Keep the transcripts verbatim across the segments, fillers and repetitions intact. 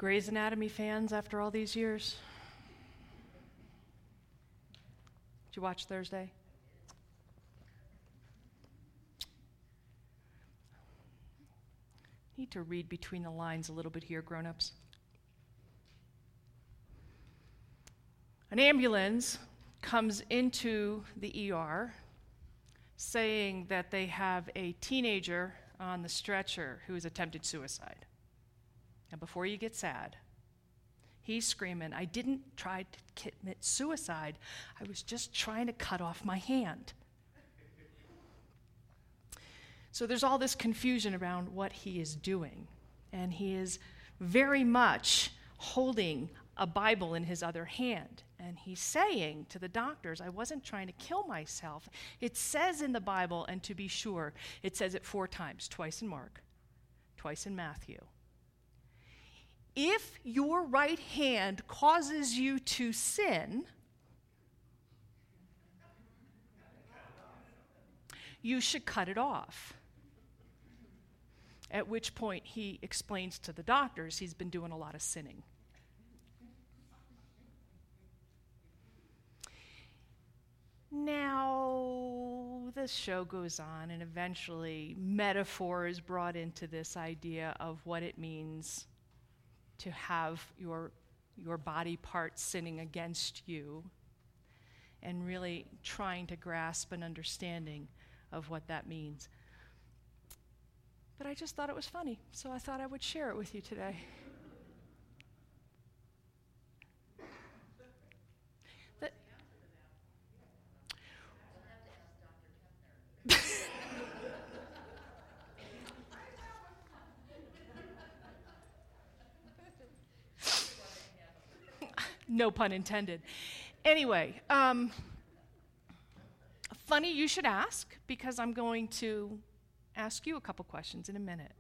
Grey's Anatomy fans after all these years? Did you watch Thursday? Need to read between the lines a little bit here, grown-ups. An ambulance comes into the E R saying that they have a teenager on the stretcher who has attempted suicide. Now, before you get sad, he's screaming, "I didn't try to commit suicide. I was just trying to cut off my hand." So there's all this confusion around what he is doing. And he is very much holding a Bible in his other hand. And he's saying to the doctors, "I wasn't trying to kill myself." It says in the Bible, and to be sure, it says it four times, twice in Mark, twice in Matthew. If your right hand causes you to sin, you should cut it off. At which point he explains to the doctors he's been doing a lot of sinning. Now, the show goes on, and eventually metaphor is brought into this idea of what it means to have your, your body parts sinning against you, and really trying to grasp an understanding of what that means. But I just thought it was funny, so I thought I would share it with you today. That No pun intended. Anyway, um, funny you should ask, because I'm going to ask you a couple questions in a minute.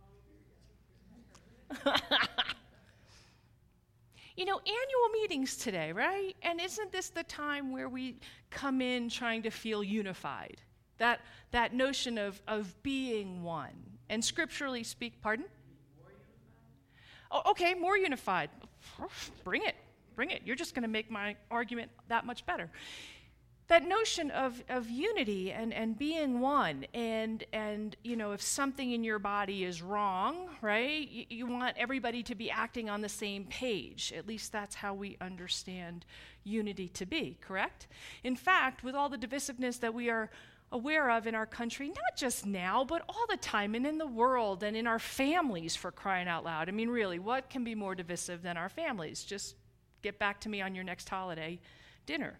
You know, annual meetings today, right? And isn't this the time where we come in trying to feel unified? That that notion of, of being one. And scripturally speak, pardon? Oh, okay, more unified. Bring it, bring it. You're just going to make my argument that much better. That notion of, of unity and, and being one, and, and, you know, if something in your body is wrong, right, you, you want everybody to be acting on the same page. At least that's how we understand unity to be, correct? In fact, with all the divisiveness that we are aware of in our country, not just now, but all the time, and in the world, and in our families, for crying out loud. I mean, really, what can be more divisive than our families? Just get back to me on your next holiday dinner.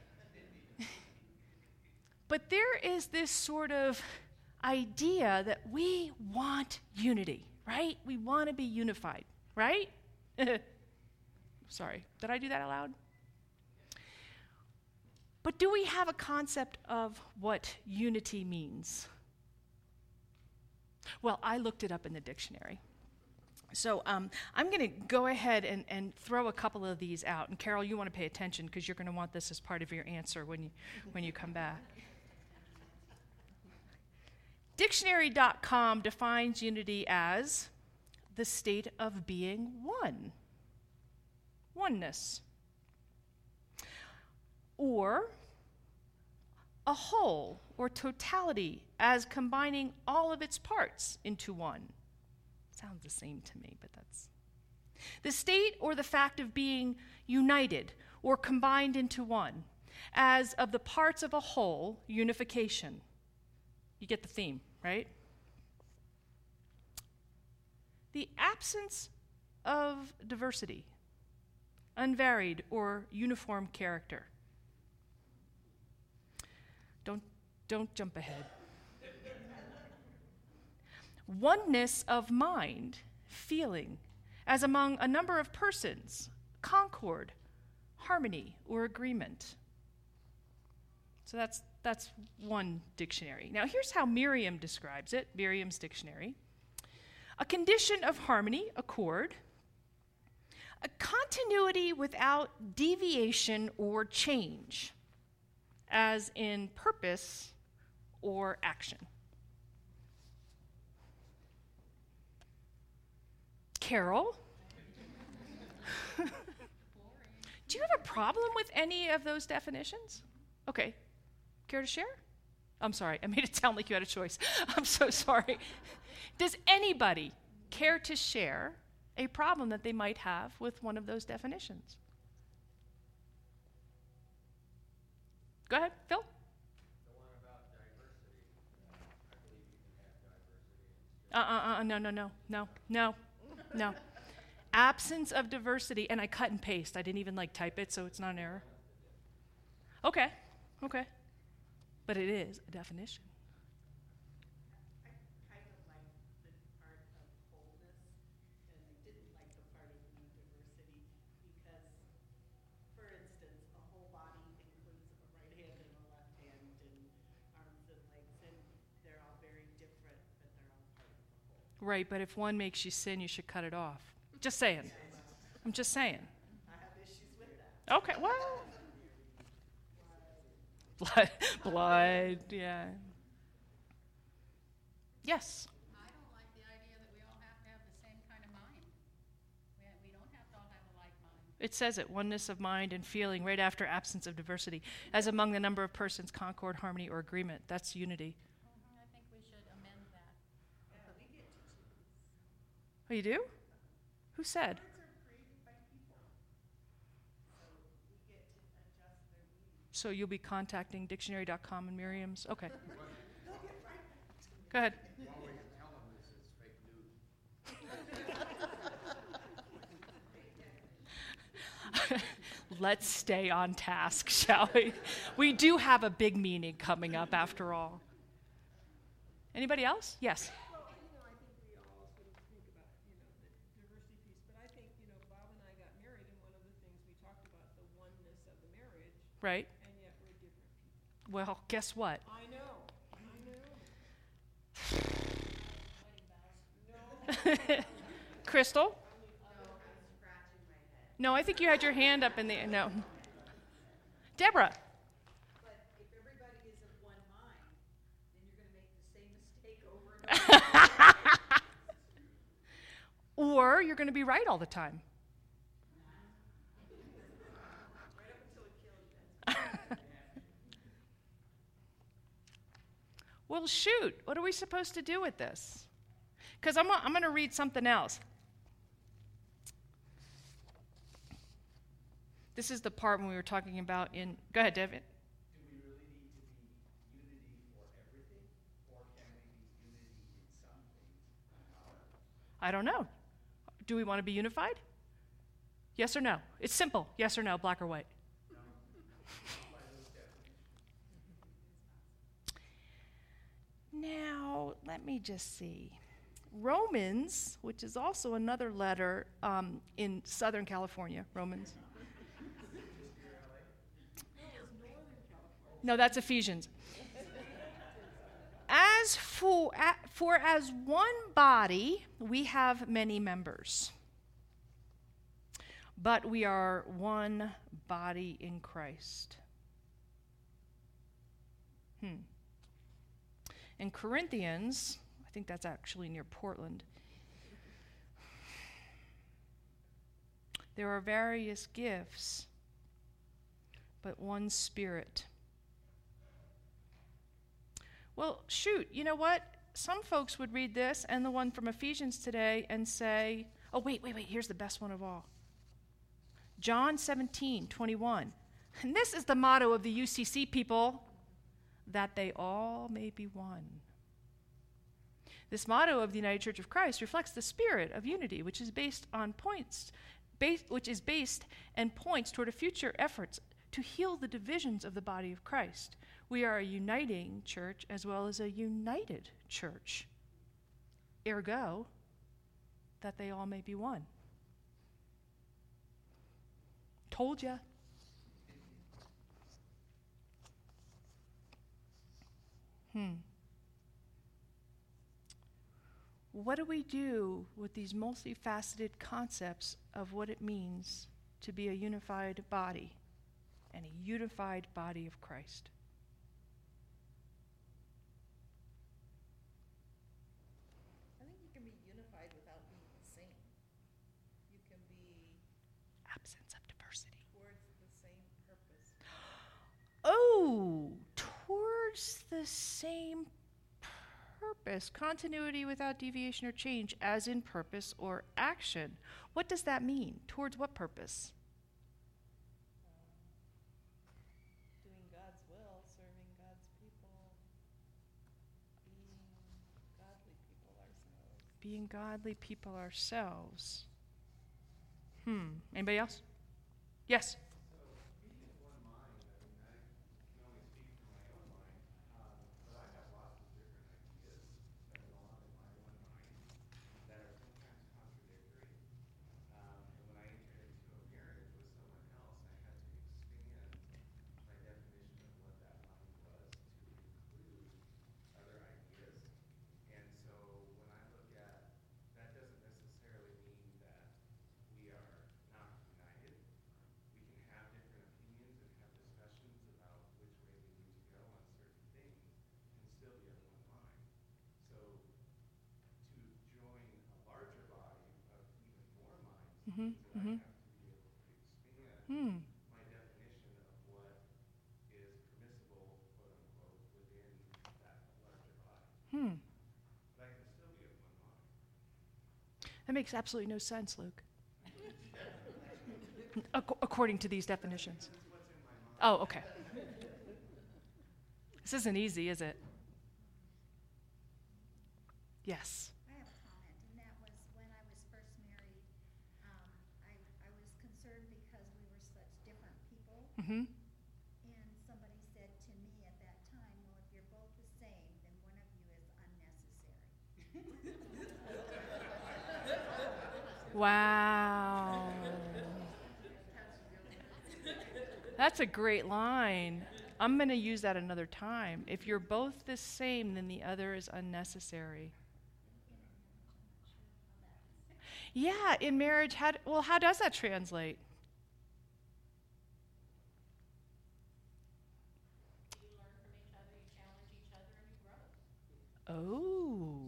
But there is this sort of idea that we want unity, right? We want to be unified, right? Sorry, did I do that out loud? But do we have a concept of what unity means? Well, I looked it up in the dictionary. So um, I'm going to go ahead and, and throw a couple of these out. And Carol, you want to pay attention, because you're going to want this as part of your answer when you when you come back. Dictionary dot com defines unity as the state of being one. Oneness. Or a whole or totality, as combining all of its parts into one. Sounds the same to me, but that's... The state or the fact of being united or combined into one, as of the parts of a whole, unification. You get the theme, right? The absence of diversity, unvaried or uniform character. Don't, don't jump ahead. Oneness of mind, feeling, as among a number of persons, concord, harmony, or agreement. So that's that's one dictionary. Now here's how Merriam describes it, Merriam's dictionary. A condition of harmony, accord, a continuity without deviation or change, as in purpose or action. Carol, Do you have a problem with any of those definitions? Okay. Care to share? I'm sorry. I made it sound like you had a choice. I'm so sorry. Does anybody care to share a problem that they might have with one of those definitions? Go ahead, Phil. The one about diversity. I believe you can have diversity. Uh, uh, uh, no, no, no, no, no, no. Absence of diversity, and I cut and paste. I didn't even like type it, so it's not an error. Okay, okay. But it is a definition. I kind of like the part of wholeness, and I didn't like the part of no diversity because, for instance, a whole body includes a right hand and a left hand and arms and legs, and they're all very different, but they're all part of the whole. Right, but if one makes you sin, you should cut it off. Just saying. I'm just saying. I have issues with that. Okay, well. Blood, blood, yeah. Yes. I don't like the idea that we all have to have the same kind of mind. We, we don't have to all have a like mind. It says it, oneness of mind and feeling right after absence of diversity. As among the number of persons, concord, harmony, or agreement. That's unity. Mm-hmm. I think we should amend that. Yeah, we get to choose. Oh, you do? Who said? Words are created by people, so we get to adjust their meaning. So you'll be contacting dictionary dot com and Merriam's? Okay. Go ahead. All we can tell them is it's fake news. Let's stay on task, shall we? We do have a big meeting coming up after all. Anybody else? Yes. Well, you know, I think we all sort of think about, you know, the diversity piece, but I think, you know, Bob and I got married, and one of the things we talked about, the oneness of the marriage, Right. and yet we're different people. Well, guess what? I know, I know. Crystal? No, I think you had your hand up in the no. Deborah. But if everybody is of one mind, then you're going to make the same mistake over and over. Or you're going to be right all the time. Right up until it kills you. Well, shoot. What are we supposed to do with this? Because I'm, I'm going to read something else. This is the part when we were talking about in. Go ahead, David. Do we really need to be unity for everything? Or can we be unity in some things? I don't know. Do we want to be unified? Yes or no? It's simple. Yes or no, black or white. Now, let me just see. Romans, which is also another letter um, in Southern California, Romans. No, that's Ephesians. As for, a- for as one body, we have many members, but we are one body in Christ. Hmm. In Corinthians, I think that's actually near Portland, there are various gifts, but one Spirit. Well, shoot, you know what? Some folks would read this and the one from Ephesians today and say, oh, wait, wait, wait, here's the best one of all. John seventeen, twenty-one. And this is the motto of the U C C people, that they all may be one. This motto of the United Church of Christ reflects the spirit of unity, which is based on points, base, which is based and points toward a future efforts to heal the divisions of the body of Christ. We are a uniting church as well as a united church. Ergo, that they all may be one. Told ya. Hmm. What do we do with these multifaceted concepts of what it means to be a unified body and a unified body of Christ? I think you can be unified without being the same. You can be Absence of diversity. Towards the same purpose. Oh, towards the same purpose. Continuity without deviation or change, as in purpose or action. What does that mean? Towards what purpose? Doing God's will, serving God's people, being godly people ourselves. Being godly people ourselves. Hmm. Anybody else? Yes. So, speaking of one mind, I mean, I can only speak from my own mind, um, but I have lots of different ideas that go on in my one mind that are sometimes contradictory. Um, and when I entered into a marriage with someone else, I had to expand my definition of what that mind was to include other ideas. And so when I look at, that doesn't necessarily mean that we are not united. We can have different opinions and have discussions about which way we need to go on certain things and still be of one mind. So to join a larger body of even more minds Mm-hmm. means that Mm-hmm. I have to be able to expand Hmm. my definition of what is permissible, quote unquote, within that larger body. Hmm. But I can still be of one mind. That makes absolutely no sense, Luke. Ac- according to these definitions. This is what's in my mind. Oh, okay. This isn't easy, is it? Yes. I have a comment, and that was when I was first married, um, I, I was concerned because we were such different people. Mm-hmm. And somebody said to me at that time, well, if you're both the same, then one of you is unnecessary. Wow. That's a great line. I'm going to use that another time. If you're both the same, then the other is unnecessary. Yeah, in marriage, how d- well, how does that translate? You learn from each other, you challenge each other, and you grow. Oh.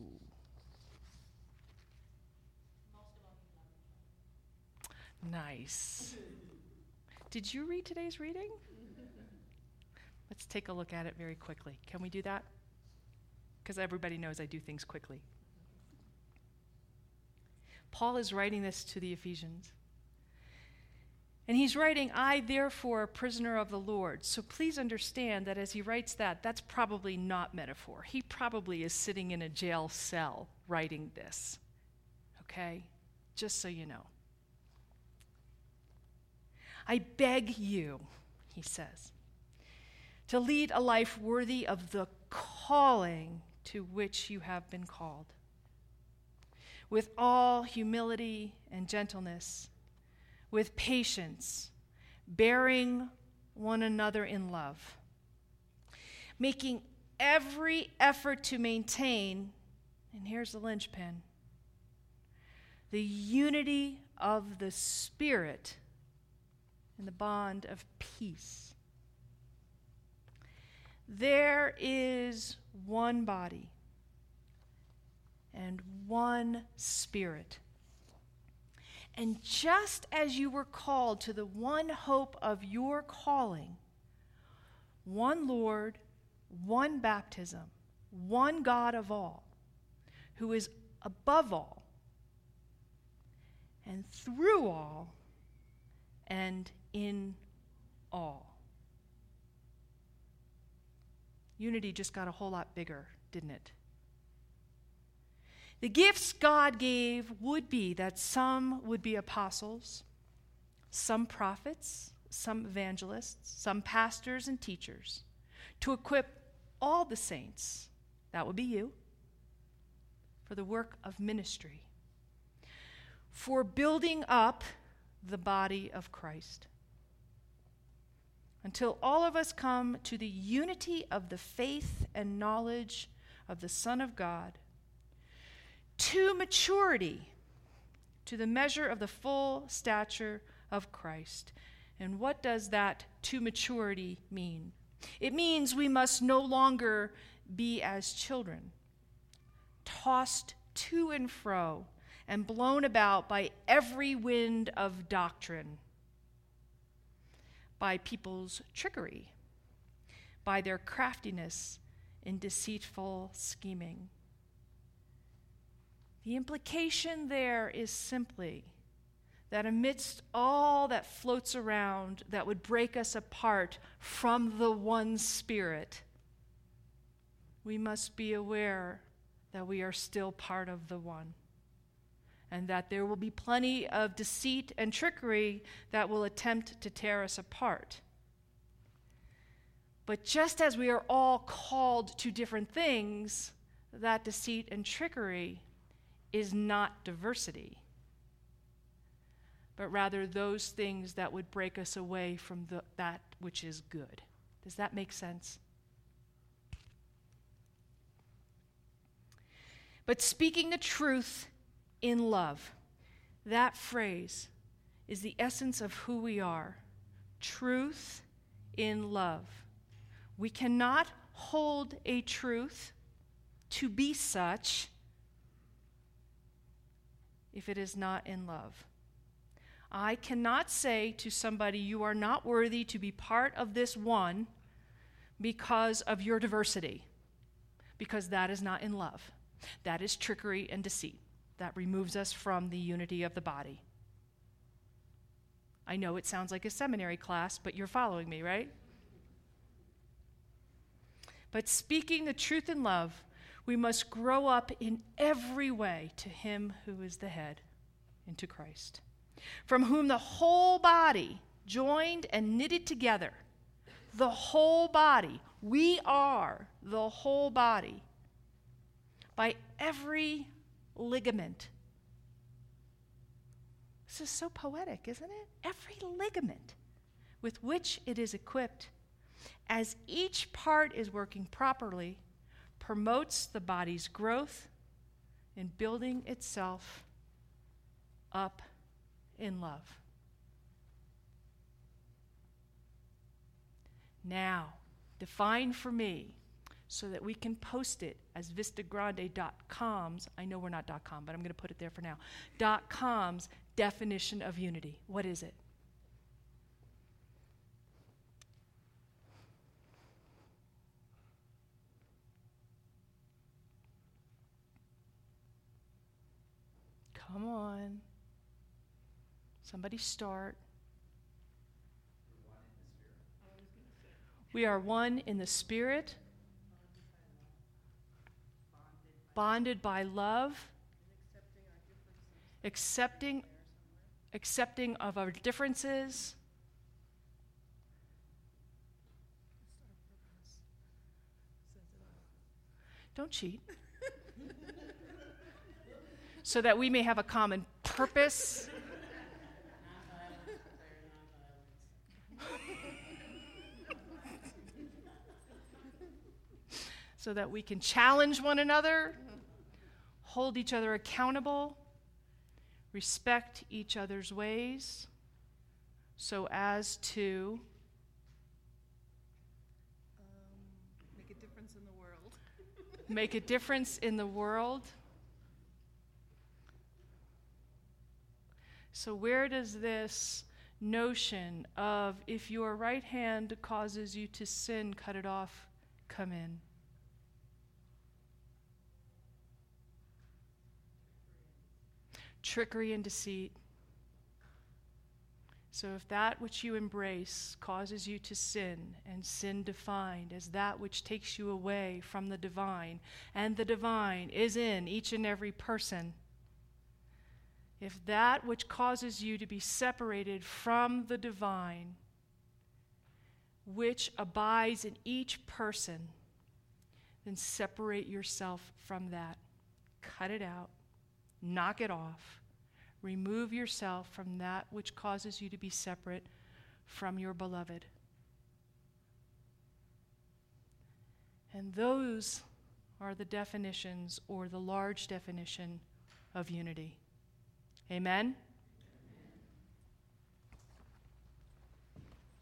Most of them you love each other. Nice. Did you read today's reading? Let's take a look at it very quickly. Can we do that? Because everybody knows I do things quickly. Paul is writing this to the Ephesians. And he's writing, I, therefore, a prisoner of the Lord. So please understand that as he writes that, that's probably not metaphor. He probably is sitting in a jail cell writing this. Okay? Just so you know. I beg you, he says, to lead a life worthy of the calling to which you have been called, with all humility and gentleness, with patience, bearing one another in love, making every effort to maintain, and here's the linchpin, the unity of the Spirit in the bond of peace. There is one body and one Spirit. And just as you were called to the one hope of your calling, one Lord, one baptism, one God of all, who is above all, and through all, and in all. Unity just got a whole lot bigger, didn't it? The gifts God gave would be that some would be apostles, some prophets, some evangelists, some pastors and teachers, to equip all the saints, that would be you, for the work of ministry, for building up the body of Christ, until all of us come to the unity of the faith and knowledge of the Son of God, to maturity, to the measure of the full stature of Christ. And what does that to maturity mean? It means we must no longer be as children, tossed to and fro and blown about by every wind of doctrine. by people's trickery, by their craftiness in deceitful scheming. The implication there is simply that amidst all that floats around that would break us apart from the one Spirit, we must be aware that we are still part of the one, and that there will be plenty of deceit and trickery that will attempt to tear us apart. But just as we are all called to different things, that deceit and trickery is not diversity, but rather those things that would break us away from the, that which is good. Does that make sense? But speaking the truth in love, that phrase is the essence of who we are. Truth in love. We cannot hold a truth to be such if it is not in love. I cannot say to somebody, you are not worthy to be part of this one because of your diversity, because that is not in love. That is trickery and deceit. That removes us from the unity of the body. I know it sounds like a seminary class, but you're following me, right? But speaking the truth in love, we must grow up in every way to Him who is the head, and to Christ, from whom the whole body, joined and knitted together, the whole body, we are the whole body, by every ligament. This is so poetic, isn't it? Every ligament with which it is equipped, as each part is working properly, promotes the body's growth in building itself up in love. Now, define for me, so that we can post it as vistagrande dot com's, I know we're not .com, but I'm going to put it there for now, .com's definition of unity. What is it? Come on. Somebody start. We are one in the Spirit, bonded by love, accepting, accepting of our differences, don't cheat, so that we may have a common purpose. So that we can challenge one another, hold each other accountable, respect each other's ways, so as to Um, make a difference in the world. make a difference in the world. So where does this notion of if your right hand causes you to sin, cut it off, come in? Trickery and deceit. So if that which you embrace causes you to sin, and sin defined as that which takes you away from the divine, and the divine is in each and every person, if that which causes you to be separated from the divine, which abides in each person, then separate yourself from that. Cut it out. Knock it off. Remove yourself from that which causes you to be separate from your beloved. And those are the definitions, or the large definition, of unity. Amen?